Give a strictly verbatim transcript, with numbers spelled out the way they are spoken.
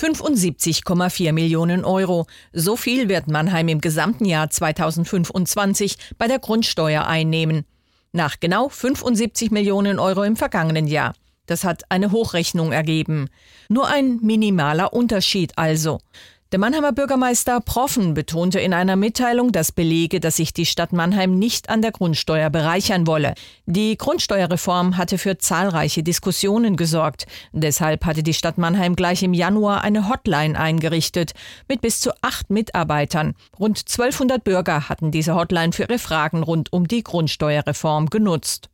fünfundsiebzig Komma vier Millionen Euro. So viel wird Mannheim im gesamten Jahr zweitausendfünfundzwanzig bei der Grundsteuer einnehmen. Nach genau fünfundsiebzig Millionen Euro im vergangenen Jahr. Das hat eine Hochrechnung ergeben. Nur ein minimaler Unterschied also. Der Mannheimer Bürgermeister Proffen betonte in einer Mitteilung, das belege, dass sich die Stadt Mannheim nicht an der Grundsteuer bereichern wolle. Die Grundsteuerreform hatte für zahlreiche Diskussionen gesorgt. Deshalb hatte die Stadt Mannheim gleich im Januar eine Hotline eingerichtet mit bis zu acht Mitarbeitern. Rund zwölfhundert Bürger hatten diese Hotline für ihre Fragen rund um die Grundsteuerreform genutzt.